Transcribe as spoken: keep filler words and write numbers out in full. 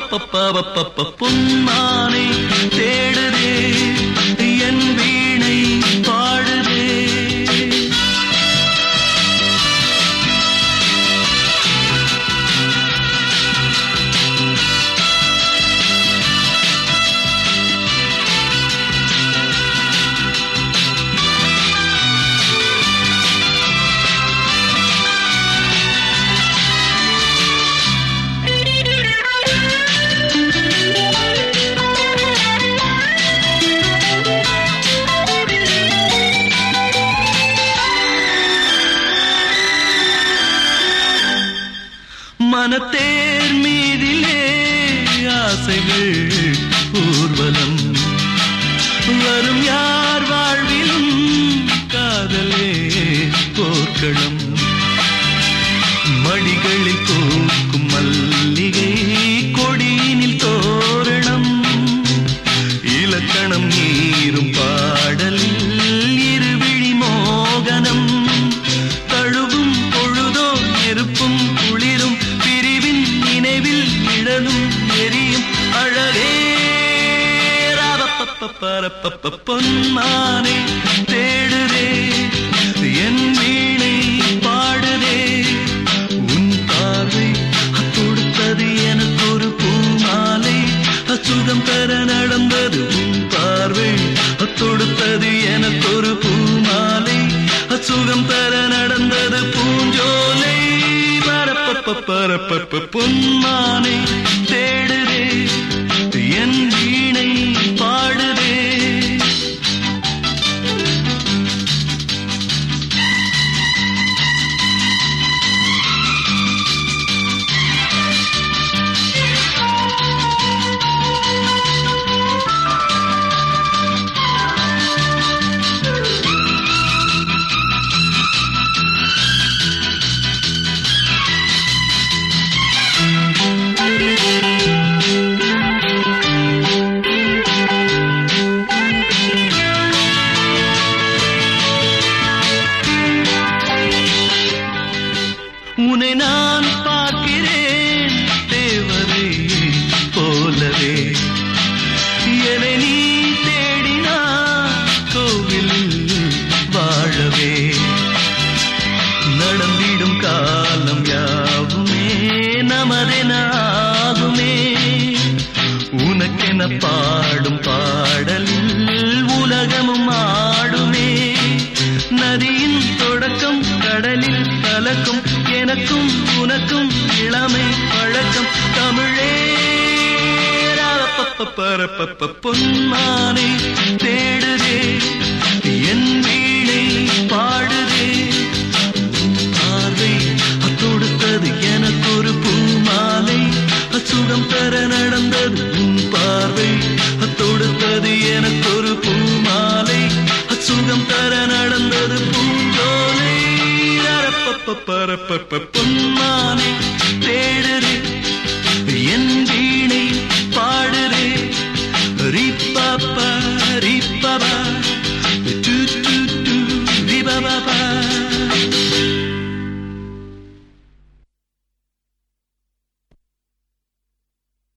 பொன்மானை தேடுதே என் வீணை பாடுதே. மனத்தேர் மீதிலே ஆசைகள் ஊர்வலம் வரும் யார் வாழ்விலும் காதலே போர்க்களம். மடிகளில் பூக்கும் மல்லிகை கொடியினில் தோரணம் இலக்கணம் நீரும் பாடலில் இருவிழி மோகனம். தழுவும் பொழுதோ நெருப்பும் குளிரும் பிரிவின் நினைவில் நிழலும் எரியும் அழகே. பரப்ப பொன்மானை தேடுதே என் வீணை பாடுதே. உன் பார்வை தொடுத்தது எனக்கு ஒரு பூமாலை அச்சுகம் பெற நடந்தது. உன் பார்வை தொடுத்தது எனக்கு ஒரு பூமாலை அச்சுகம் பெற நடந்தது பூஞ்சோலை. பரப்ப பரப்ப பொன்மானை தேடுதே என் வீணை பாடுதே. உன்னை நான் பார்க்கிறேன் தேவதை போலவே. என்னை நீ தேடினான் கோவிலில் வாழவே. நடந்திடும் காலம் யாவுமே நமதெனாகுமே. உனக்கென பாடும் பாடலில் உலகமும் ஆடுமே. நதியின் தொடக்கம் கடலில் கலக்கும் எனக்கும் உனக்கும் இளமை பழக்கம் தமிழே. பரப்ப பொன்மானை தேடுதே என் வீணை பாடுதே. பார்வை தொடுத்தது எனக்கு ஒரு பூமாலை அச்சுகம் பெற நடந்தது. உன் பார்வை தொடுத்தது எனக்கு ஒரு பூமாலை அச்சுகம் பெற நடந்தது பூஞ்சோலை. பரப்ப பொன்மானை தேடுதே என் வீணை பாடுதே. ரிப்பா ரிப்பா